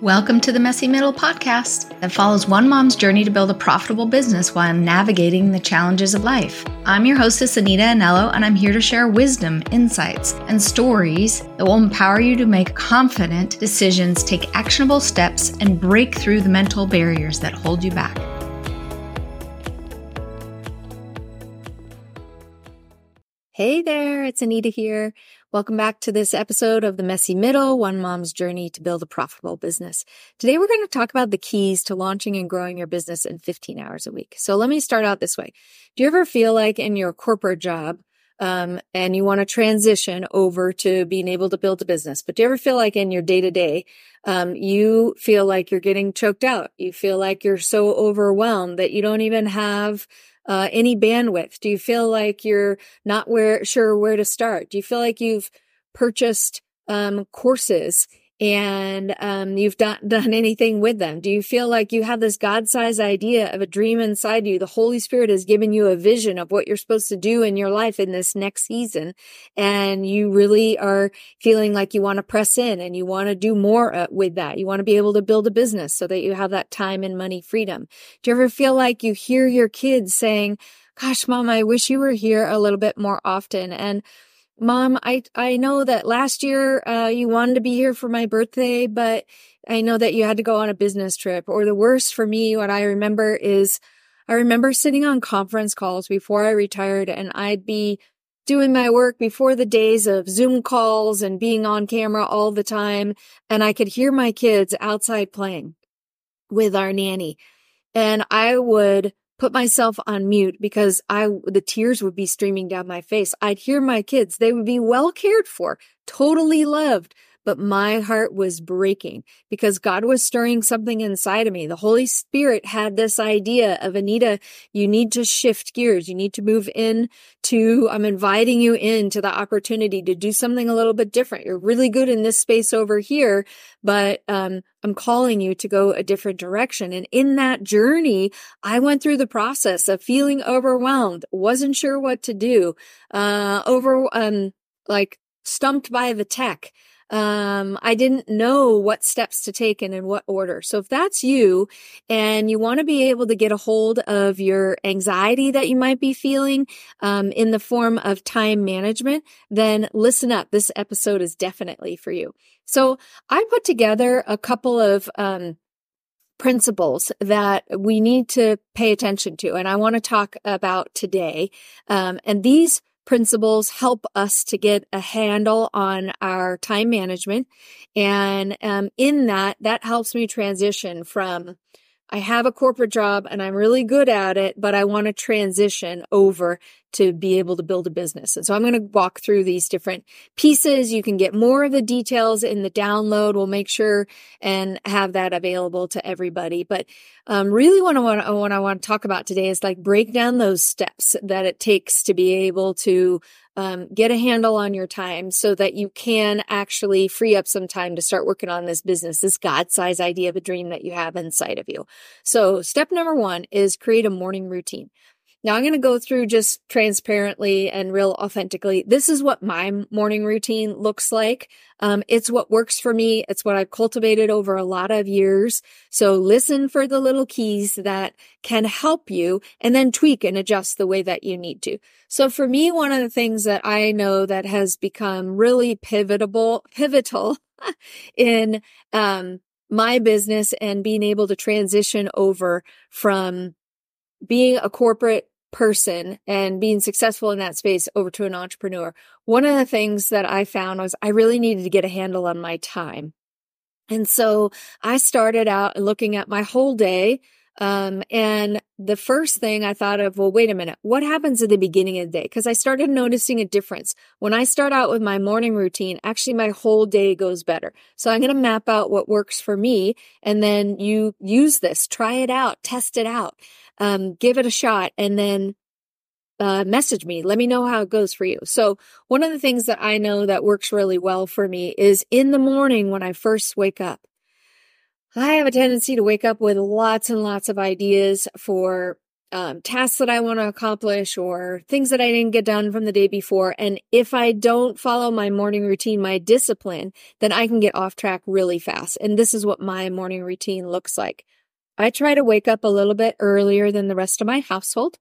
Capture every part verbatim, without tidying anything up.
Welcome to the Messy Middle podcast that follows one mom's journey to build a profitable business while navigating the challenges of life. I'm your hostess, Anita Anello, and I'm here to share wisdom, insights, and stories that will empower you to make confident decisions, take actionable steps, and break through the mental barriers that hold you back. Hey there, it's Anita here. Welcome back to this episode of The Messy Middle, One Mom's Journey to Build a Profitable Business. Today, we're going to talk about the keys to launching and growing your business in fifteen hours a week. So let me start out this way. Do you ever feel like in your corporate job, um, and you want to transition over to being able to build a business, but do you ever feel like in your day-to-day, um, you feel like you're getting choked out? You feel like you're so overwhelmed that you don't even have Uh, any bandwidth? Do you feel like you're not where, sure where to start? Do you feel like you've purchased um, courses and um, you've not done anything with them? Do you feel like you have this God-sized idea of a dream inside you? The Holy Spirit has given you a vision of what you're supposed to do in your life in this next season, and you really are feeling like you want to press in and you want to do more uh, with that. You want to be able to build a business so that you have that time and money freedom. Do you ever feel like you hear your kids saying, "Gosh, Mom, I wish you were here a little bit more often," and Mom, I, I know that last year, uh, you wanted to be here for my birthday, but I know that you had to go on a business trip. Or the worst for me, what I remember is I remember sitting on conference calls before I retired, and I'd be doing my work before the days of Zoom calls and being on camera all the time. And I could hear my kids outside playing with our nanny. And I would put myself on mute because I, the tears would be streaming down my face. I'd hear my kids. They would be well cared for, totally loved, but my heart was breaking because God was stirring something inside of me. The Holy Spirit had this idea of, Anita, you need to shift gears. You need to move in to, I'm inviting you into the opportunity to do something a little bit different. You're really good in this space over here, but, um, I'm calling you to go a different direction. And in that journey, I went through the process of feeling overwhelmed, wasn't sure what to do, uh, over, um, like stumped by the tech. Um, I didn't know what steps to take and in what order. So if that's you and you want to be able to get a hold of your anxiety that you might be feeling, um, in the form of time management, then listen up. This episode is definitely for you. So I put together a couple of, um, principles that we need to pay attention to, and I want to talk about today. Um, and these principles help us to get a handle on our time management. And um, in that, that helps me transition from, I have a corporate job and I'm really good at it, but I want to transition over to be able to build a business. And so I'm going to walk through these different pieces. You can get more of the details in the download. We'll make sure and have that available to everybody. But um, really what I want, what I want to talk about today is like break down those steps that it takes to be able to um, get a handle on your time so that you can actually free up some time to start working on this business, this God-sized idea of a dream that you have inside of you. So step number one is create a morning routine. Now I'm going to go through just transparently and real authentically. This is what my morning routine looks like. Um, it's what works for me. It's what I've cultivated over a lot of years. So listen for the little keys that can help you and then tweak and adjust the way that you need to. So for me, one of the things that I know that has become really pivotal, pivotal in, um, my business and being able to transition over from being a corporate person and being successful in that space over to an entrepreneur. One of the things that I found was I really needed to get a handle on my time. And so I started out looking at my whole day. Um, and the first thing I thought of, well, wait a minute, what happens at the beginning of the day? Because I started noticing a difference. When I start out with my morning routine, actually my whole day goes better. So I'm going to map out what works for me. And then you use this, try it out, test it out, um, give it a shot, and then uh, message me. Let me know how it goes for you. So one of the things that I know that works really well for me is in the morning when I first wake up. I have a tendency to wake up with lots and lots of ideas for um, tasks that I want to accomplish or things that I didn't get done from the day before. And if I don't follow my morning routine, my discipline, then I can get off track really fast. And this is what my morning routine looks like. I try to wake up a little bit earlier than the rest of my household.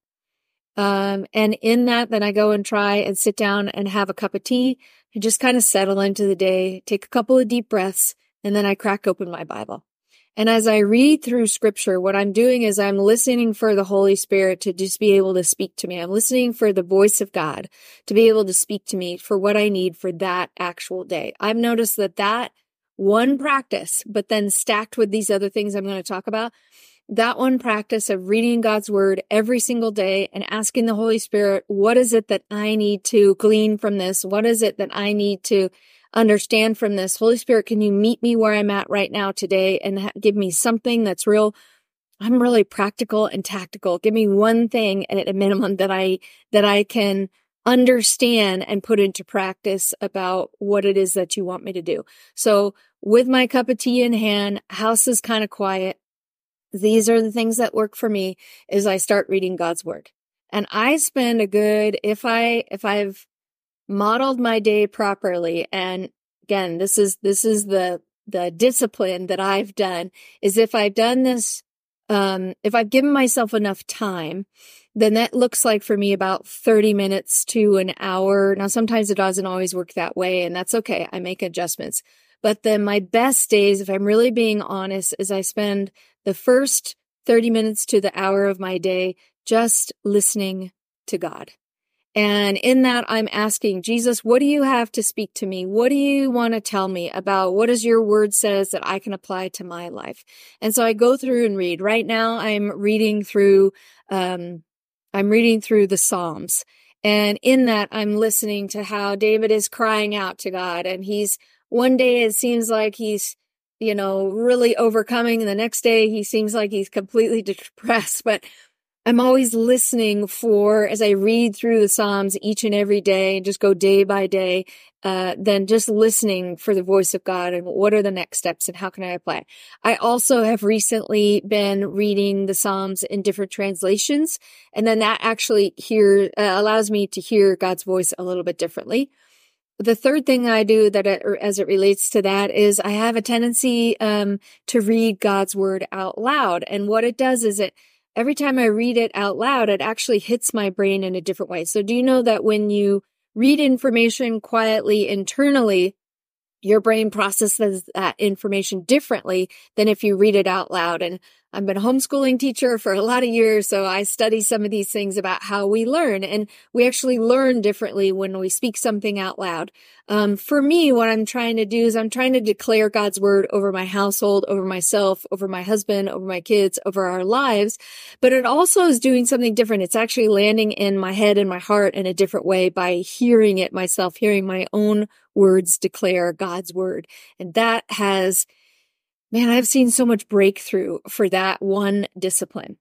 Um, and in that, then I go and try and sit down and have a cup of tea and just kind of settle into the day, take a couple of deep breaths, and then I crack open my Bible. And as I read through scripture, what I'm doing is I'm listening for the Holy Spirit to just be able to speak to me. I'm listening for the voice of God to be able to speak to me for what I need for that actual day. I've noticed that that one practice, but then stacked with these other things I'm going to talk about, that one practice of reading God's word every single day and asking the Holy Spirit, what is it that I need to glean from this? What is it that I need to understand from this? Holy Spirit, can you meet me where I'm at right now today and ha- give me something that's real? I'm really practical and tactical. Give me one thing at a minimum that I, that I can understand and put into practice about what it is that you want me to do. So with my cup of tea in hand, house is kind of quiet. These are the things that work for me is I start reading God's word. And I spend a good, if I, if I've modeled my day properly. And again, this is, this is the, the discipline that I've done is if I've done this, um, if I've given myself enough time, then that looks like for me about thirty minutes to an hour. Now, sometimes it doesn't always work that way, and that's okay. I make adjustments. But then my best days, if I'm really being honest, is I spend the first thirty minutes to the hour of my day just listening to God. And in that, I'm asking, Jesus, what do you have to speak to me? What do you want to tell me about what does your word says that I can apply to my life? And so I go through and read. Right now, I'm reading through, um, I'm reading through the Psalms. And in that, I'm listening to how David is crying out to God. And he's, one day it seems like he's, you know, really overcoming. And the next day he seems like he's completely depressed. But I'm always listening for, as I read through the Psalms each and every day, just go day by day, uh, then just listening for the voice of God and what are the next steps and how can I apply? I also have recently been reading the Psalms in different translations, and then that actually hear, uh, allows me to hear God's voice a little bit differently. The third thing I do that it, as it relates to that is I have a tendency um, to read God's word out loud. And what it does is it every time I read it out loud, it actually hits my brain in a different way. So do you know that when you read information quietly internally, your brain processes that information differently than if you read it out loud? And I've been a homeschooling teacher for a lot of years, so I study some of these things about how we learn, and we actually learn differently when we speak something out loud. Um, for me, what I'm trying to do is I'm trying to declare God's word over my household, over myself, over my husband, over my kids, over our lives, but it also is doing something different. It's actually landing in my head and my heart in a different way by hearing it myself, hearing my own words declare God's word. And that has Man, I've seen so much breakthrough for that one discipline.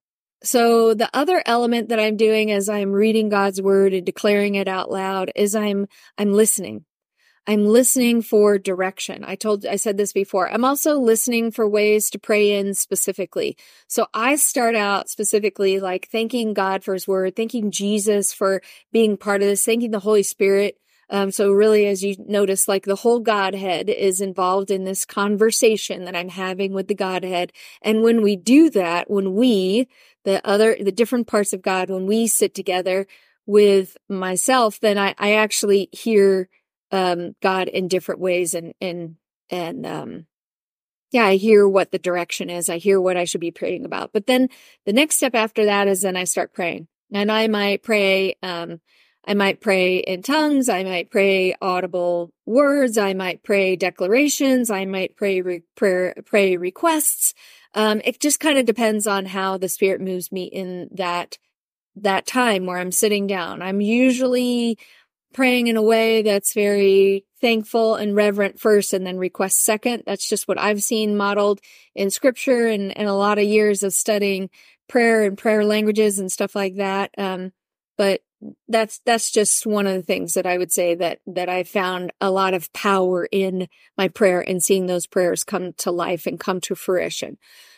So the other element that I'm doing as I'm reading God's word and declaring it out loud is I'm, I'm listening. I'm listening for direction. I told, I said this before. I'm also listening for ways to pray in specifically. So I start out specifically like thanking God for his word, thanking Jesus for being part of this, thanking the Holy Spirit. Um, so really, as you notice, like the whole Godhead is involved in this conversation that I'm having with the Godhead. And when we do that, when we, the other, the different parts of God, when we sit together with myself, then I, I actually hear, um, God in different ways. And, and, and, um, yeah, I hear what the direction is. I hear what I should be praying about. But then the next step after that is then I start praying, and I might pray, um, I might pray in tongues. I might pray audible words. I might pray declarations. I might pray re- prayer, pray requests. Um, it just kind of depends on how the Spirit moves me in that, that time where I'm sitting down. I'm usually praying in a way that's very thankful and reverent first and then request second. That's just what I've seen modeled in scripture and, and a lot of years of studying prayer and prayer languages and stuff like that. Um, but That's, that's just one of the things that I would say that, that I found a lot of power in my prayer and seeing those prayers come to life and come to fruition.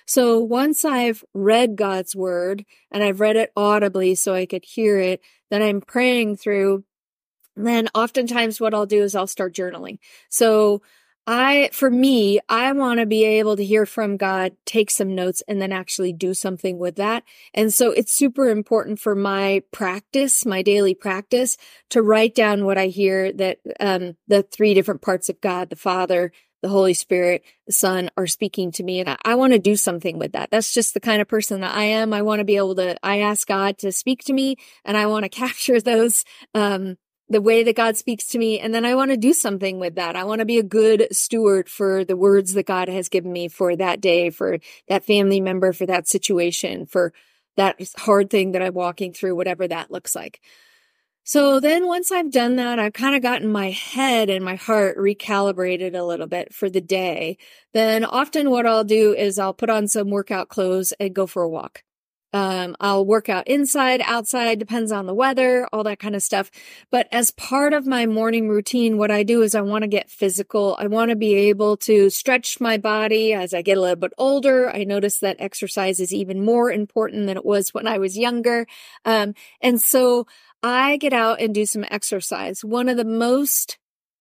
So once I've read God's word and I've read it audibly so I could hear it, then I'm praying through. Then oftentimes what I'll do is I'll start journaling. So I, for me, I want to be able to hear from God, take some notes, and then actually do something with that. And so it's super important for my practice, my daily practice, to write down what I hear, that um, the three different parts of God, the Father, the Holy Spirit, the Son, are speaking to me. And I, I want to do something with that. That's just the kind of person that I am. I want to be able to, I ask God to speak to me, and I want to capture those, um, the way that God speaks to me. And then I want to do something with that. I want to be a good steward for the words that God has given me for that day, for that family member, for that situation, for that hard thing that I'm walking through, whatever that looks like. So then once I've done that, I've kind of gotten my head and my heart recalibrated a little bit for the day. Then often what I'll do is I'll put on some workout clothes and go for a walk. Um, I'll work out inside, outside, depends on the weather, all that kind of stuff. But as part of my morning routine, what I do is I want to get physical. I want to be able to stretch my body as I get a little bit older. I notice that exercise is even more important than it was when I was younger. Um, and so I get out and do some exercise. One of the most,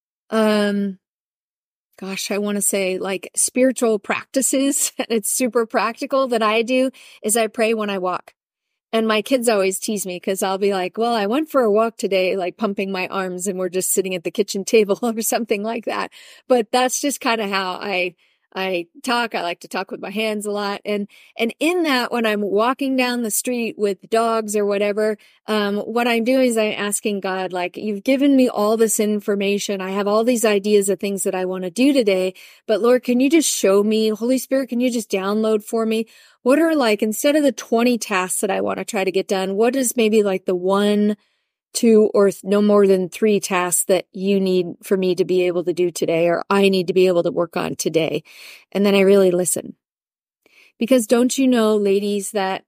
um, gosh, I want to say like spiritual practices, it's super practical, that I do is I pray when I walk. And my kids always tease me because I'll be like, well, I went for a walk today, like pumping my arms, and we're just sitting at the kitchen table or something like that. But that's just kind of how I I talk. I like to talk with my hands a lot. And, and in that, when I'm walking down the street with dogs or whatever, um, what I'm doing is I'm asking God, like, you've given me all this information. I have all these ideas of things that I want to do today, but Lord, can you just show me? Holy Spirit, can you just download for me? What are, like, instead of the twenty tasks that I want to try to get done, what is maybe like the one, two, or th- no more than three tasks that you need for me to be able to do today, or I need to be able to work on today? And then I really listen. Because don't you know, ladies, that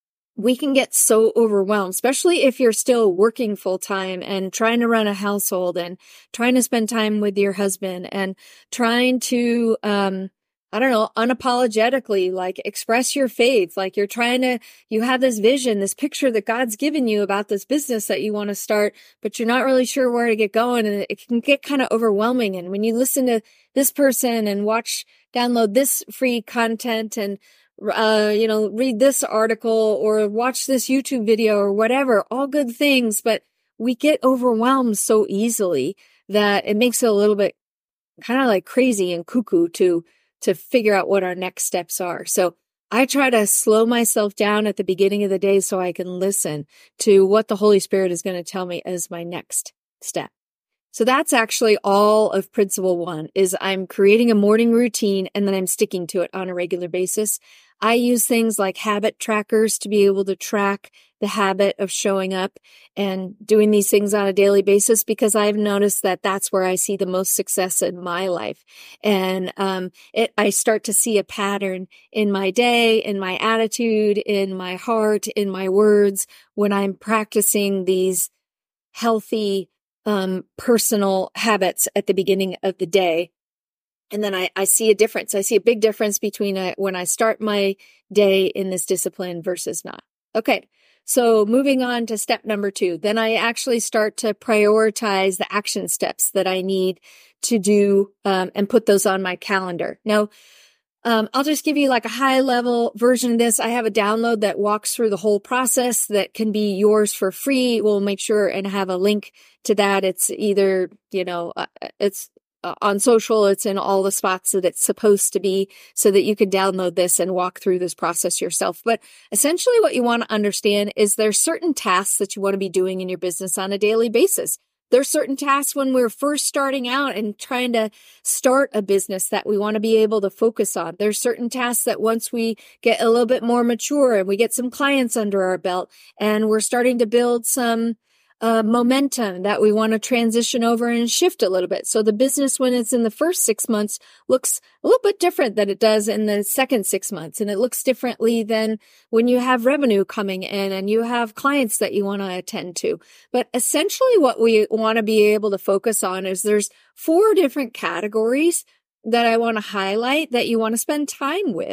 we can get so overwhelmed, especially if you're still working full time and trying to run a household and trying to spend time with your husband and trying to, um, I don't know, unapologetically, like, express your faith. Like, you're trying to, you have this vision, this picture that God's given you about this business that you want to start, but you're not really sure where to get going. And it can get kind of overwhelming. And when you listen to this person and watch, download this free content and, uh, you know, read this article or watch this YouTube video or whatever, all good things, but we get overwhelmed so easily that it makes it a little bit kind of like crazy and cuckoo to to figure out what our next steps are. So I try to slow myself down at the beginning of the day so I can listen to what the Holy Spirit is going to tell me as my next step. So that's actually all of principle one, is I'm creating a morning routine and then I'm sticking to it on a regular basis. I use things like habit trackers to be able to track the habit of showing up and doing these things on a daily basis, because I've noticed that that's where I see the most success in my life. And um, it, I start to see a pattern in my day, in my attitude, in my heart, in my words, when I'm practicing these healthy um, personal habits at the beginning of the day. And then I, I see a difference. I see a big difference between a, when I start my day in this discipline versus not. Okay. So moving on to step number two, then I actually start to prioritize the action steps that I need to do, um, and put those on my calendar. Now, um, I'll just give you like a high level version of this. I have a download that walks through the whole process that can be yours for free. We'll make sure and have a link to that. It's either, you know, uh, it's Uh, on social, it's in all the spots that it's supposed to be, so that you can download this and walk through this process yourself. But essentially what you want to understand is there's certain tasks that you want to be doing in your business on a daily basis. There's certain tasks when we're first starting out and trying to start a business that we want to be able to focus on. There's certain tasks that once we get a little bit more mature and we get some clients under our belt and we're starting to build some Uh, momentum, that we want to transition over and shift a little bit. So the business, when it's in the first six months, looks a little bit different than it does in the second six months. And it looks differently than when you have revenue coming in and you have clients that you want to attend to. But essentially what we want to be able to focus on is there's four different categories that I want to highlight that you want to spend time with.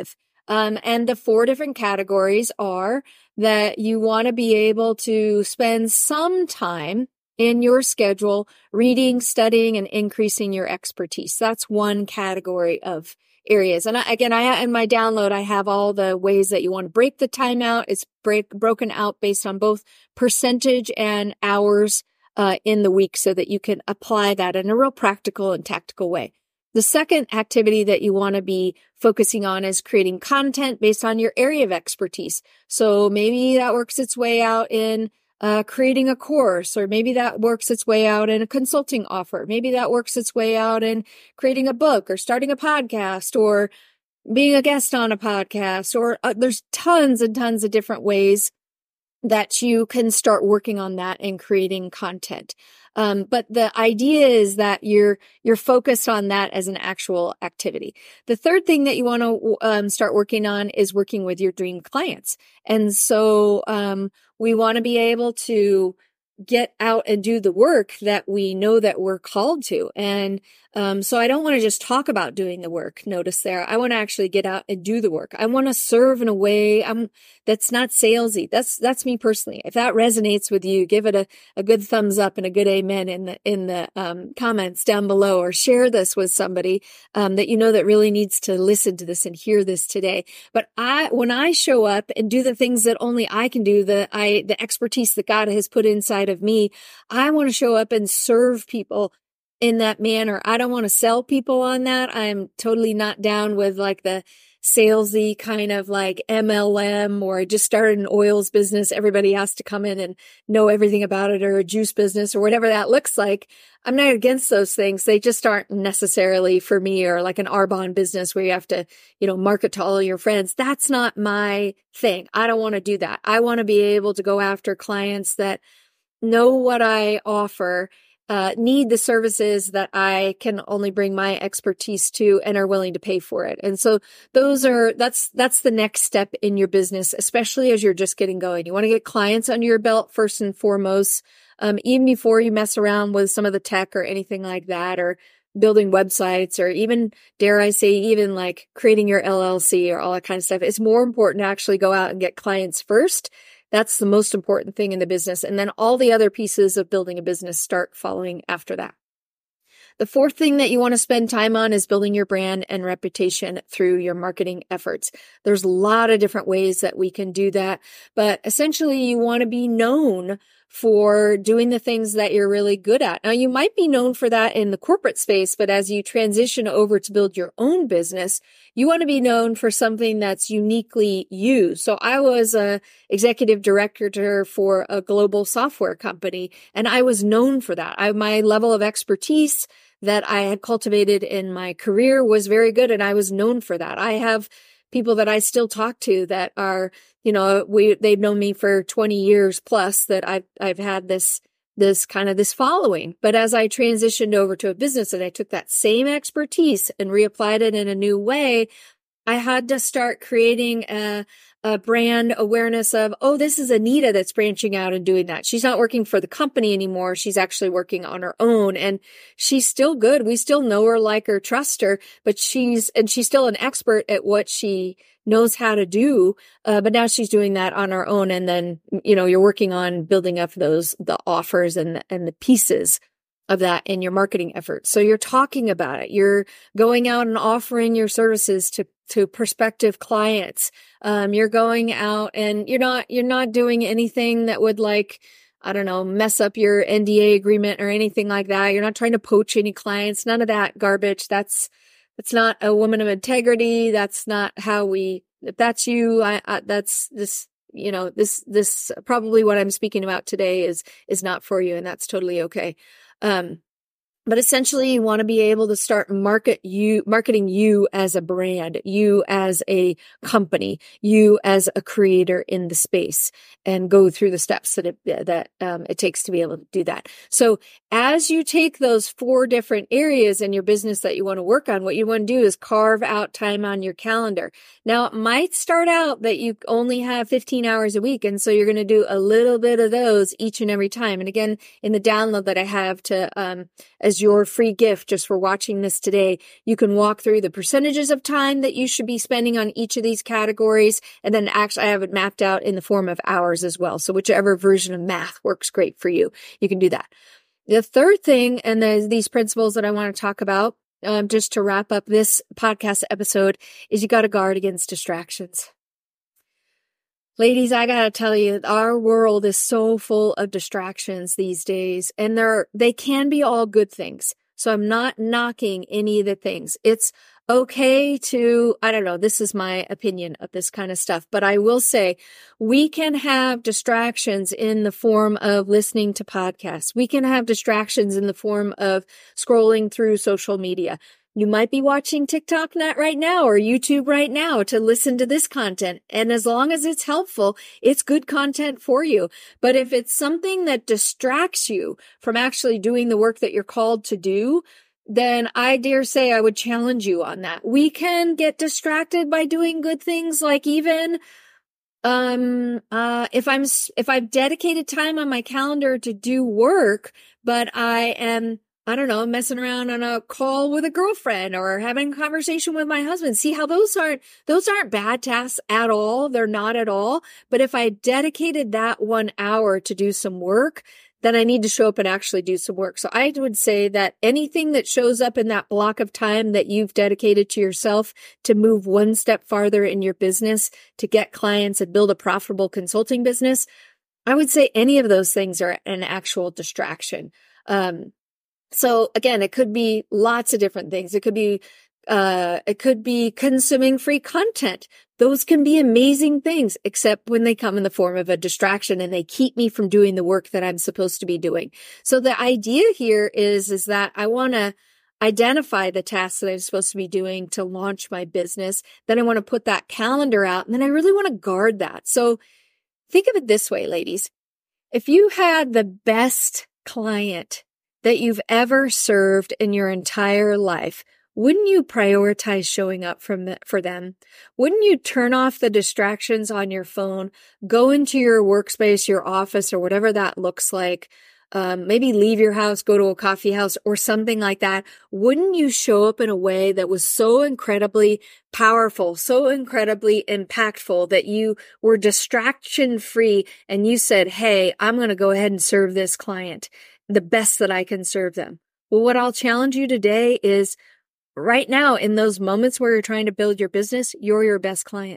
Um, and the four different categories are that you want to be able to spend some time in your schedule reading, studying, and increasing your expertise. That's one category of areas. And I, again, I in my download, I have all the ways that you want to break the time out. It's break, broken out based on both percentage and hours uh, in the week so that you can apply that in a real practical and tactical way. The second activity that you want to be focusing on is creating content based on your area of expertise. So maybe that works its way out in uh, creating a course, or maybe that works its way out in a consulting offer. Maybe that works its way out in creating a book or starting a podcast or being a guest on a podcast, or uh, there's tons and tons of different ways that you can start working on that and creating content. Um, but the idea is that you're, you're focused on that as an actual activity. The third thing that you want to um, start working on is working with your dream clients. And so, um, we want to be able to get out and do the work that we know that we're called to. And um, so I don't want to just talk about doing the work. Notice there, I want to actually get out and do the work. I want to serve in a way I'm, that's not salesy. That's that's me personally. If that resonates with you, give it a, a good thumbs up and a good amen in the in the um, comments down below, or share this with somebody um, that you know that really needs to listen to this and hear this today. But I, when I show up and do the things that only I can do, the I the expertise that God has put inside of me, I want to show up and serve people in that manner. I don't want to sell people on that. I'm totally not down with like the salesy kind of like M L M, or I just started an oils business. Everybody has to come in and know everything about it, or a juice business, or whatever that looks like. I'm not against those things. They just aren't necessarily for me, or like an Arbonne business where you have to, you know, market to all your friends. That's not my thing. I don't want to do that. I want to be able to go after clients that know what I offer, uh, need the services that I can only bring my expertise to, and are willing to pay for it. And so those are, that's, that's the next step in your business, especially as you're just getting going. You want to get clients under your belt first and foremost, um, even before you mess around with some of the tech or anything like that, or building websites, or even, dare I say, even like creating your L L C or all that kind of stuff. It's more important to actually go out and get clients first. That's the most important thing in the business. And then all the other pieces of building a business start following after that. The fourth thing that you want to spend time on is building your brand and reputation through your marketing efforts. There's a lot of different ways that we can do that, but essentially you want to be known for doing the things that you're really good at. Now, you might be known for that in the corporate space, but as you transition over to build your own business, you want to be known for something that's uniquely you. So I was a executive director for a global software company, and I was known for that. I, my level of expertise that I had cultivated in my career was very good, and I was known for that. I have people that I still talk to that are, you know, we, they've known me for twenty years plus, that I've, I've had this, this kind of this following. But as I transitioned over to a business and I took that same expertise and reapplied it in a new way, I had to start creating a, a brand awareness of, oh, this is Anita that's branching out and doing that. She's not working for the company anymore. She's actually working on her own, and she's still good. We still know her, like her, trust her, but she's, and she's still an expert at what she knows how to do. Uh, but now she's doing that on her own. And then, you know, you're working on building up those, the offers and the, and the pieces of that in your marketing efforts. So you're talking about it. You're going out and offering your services to, to prospective clients. Um, you're going out and you're not, you're not doing anything that would, like, I don't know, mess up your N D A agreement or anything like that. You're not trying to poach any clients. None of that garbage. That's, that's not a woman of integrity. That's not how we, if that's you, I, I that's this, you know, this, this probably what I'm speaking about today is, is not for you. And that's totally okay. Um, but essentially you want to be able to start market you, marketing you as a brand, you as a company, you as a creator in the space, and go through the steps that it, that, um, it takes to be able to do that. So as you take those four different areas in your business that you want to work on, what you want to do is carve out time on your calendar. Now, it might start out that you only have fifteen hours a week. And so you're going to do a little bit of those each and every time. And again, in the download that I have to, um, as as your free gift just for watching this today, you can walk through the percentages of time that you should be spending on each of these categories. And then actually I have it mapped out in the form of hours as well. So whichever version of math works great for you, you can do that. The third thing, and there's these principles that I want to talk about, um, just to wrap up this podcast episode, is you got to guard against distractions. Ladies, I gotta tell you, our world is so full of distractions these days, and they're, they can be all good things. So I'm not knocking any of the things. It's okay to, I don't know, this is my opinion of this kind of stuff, but I will say we can have distractions in the form of listening to podcasts. We can have distractions in the form of scrolling through social media. You might be watching TikTok Net right now or YouTube right now to listen to this content. And as long as it's helpful, it's good content for you. But if it's something that distracts you from actually doing the work that you're called to do, then I dare say I would challenge you on that. We can get distracted by doing good things, like even um uh if I'm if I've dedicated time on my calendar to do work, but I am I don't know, messing around on a call with a girlfriend or having a conversation with my husband. See how those aren't, those aren't bad tasks at all. They're not at all. But if I dedicated that one hour to do some work, then I need to show up and actually do some work. So I would say that anything that shows up in that block of time that you've dedicated to yourself to move one step farther in your business, to get clients and build a profitable consulting business, I would say any of those things are an actual distraction. Um, So again, it could be lots of different things. It could be, uh, it could be consuming free content. Those can be amazing things, except when they come in the form of a distraction and they keep me from doing the work that I'm supposed to be doing. So the idea here is, is that I want to identify the tasks that I'm supposed to be doing to launch my business. Then I want to put that calendar out, and then I really want to guard that. So think of it this way, ladies. If you had the best client that you've ever served in your entire life, wouldn't you prioritize showing up from the, for them? Wouldn't you turn off the distractions on your phone, go into your workspace, your office, or whatever that looks like, um, maybe leave your house, go to a coffee house or something like that? Wouldn't you show up in a way that was so incredibly powerful, so incredibly impactful that you were distraction free and you said, hey, I'm going to go ahead and serve this client the best that I can serve them? Well, what I'll challenge you today is right now, in those moments where you're trying to build your business, you're your best client.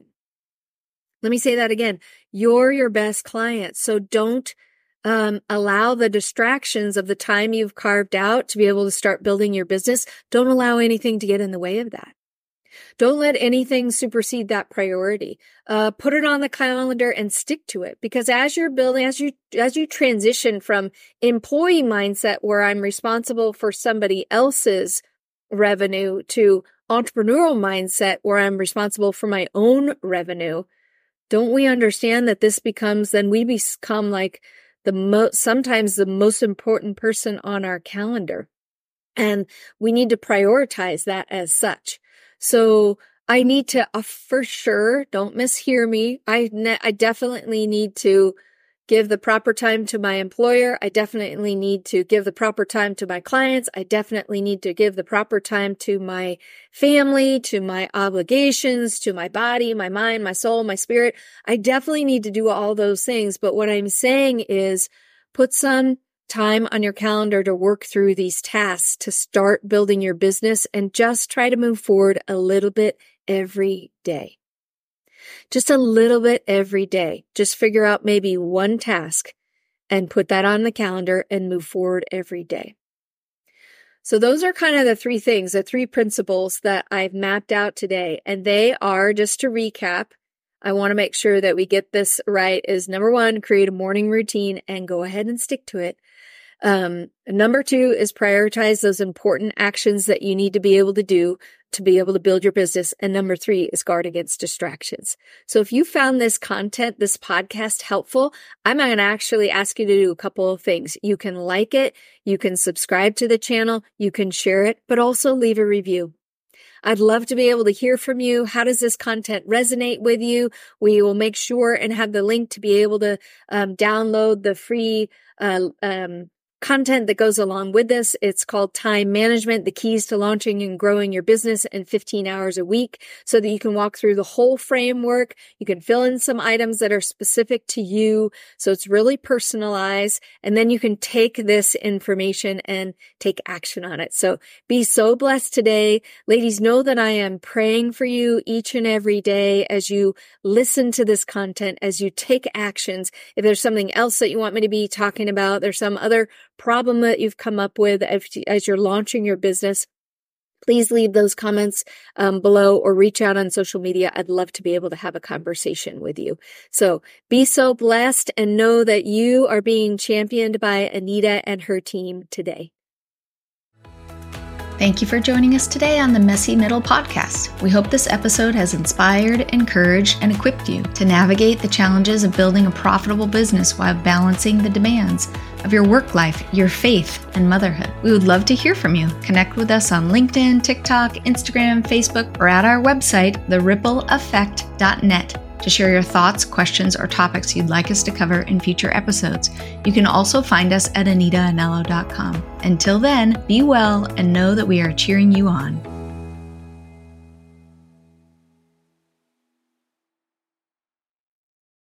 Let me say that again. You're your best client. So don't um, allow the distractions of the time you've carved out to be able to start building your business. Don't allow anything to get in the way of that. Don't let anything supersede that priority. Uh, put it on the calendar and stick to it, because as you're building, as you, as you transition from employee mindset where I'm responsible for somebody else's revenue to entrepreneurial mindset where I'm responsible for my own revenue, don't we understand that this becomes, then we become like the most, sometimes the most important person on our calendar. And we need to prioritize that as such. So I need to, uh, for sure, don't mishear me. I, ne- I definitely need to give the proper time to my employer. I definitely need to give the proper time to my clients. I definitely need to give the proper time to my family, to my obligations, to my body, my mind, my soul, my spirit. I definitely need to do all those things. But what I'm saying is put some time on your calendar to work through these tasks to start building your business, and just try to move forward a little bit every day. Just a little bit every day. Just figure out maybe one task and put that on the calendar and move forward every day. So those are kind of the three things, the three principles that I've mapped out today. And they are, just to recap, I want to make sure that we get this right, is number one, create a morning routine and go ahead and stick to it. Um, number two is prioritize those important actions that you need to be able to do to be able to build your business. And number three is guard against distractions. So if you found this content, this podcast helpful, I'm going to actually ask you to do a couple of things. You can like it, you can subscribe to the channel, you can share it, but also leave a review. I'd love to be able to hear from you. How does this content resonate with you? We will make sure and have the link to be able to um, download the free uh, um content that goes along with this. It's called Time Management, the keys to launching and growing your business in fifteen hours a week, so that you can walk through the whole framework. You can fill in some items that are specific to you. So it's really personalized. And then you can take this information and take action on it. So be so blessed today. Ladies, know that I am praying for you each and every day as you listen to this content, as you take actions. If there's something else that you want me to be talking about, there's some other problem that you've come up with as you're launching your business, please leave those comments um, below or reach out on social media. I'd love to be able to have a conversation with you. So be so blessed and know that you are being championed by Anita and her team today. Thank you for joining us today on the Messy Middle podcast. We hope this episode has inspired, encouraged, and equipped you to navigate the challenges of building a profitable business while balancing the demands of your work life, your faith, and motherhood. We would love to hear from you. Connect with us on LinkedIn, TikTok, Instagram, Facebook, or at our website, the ripple effect dot net. To share your thoughts, questions, or topics you'd like us to cover in future episodes. You can also find us at anita anello dot com. Until then, be well and know that we are cheering you on.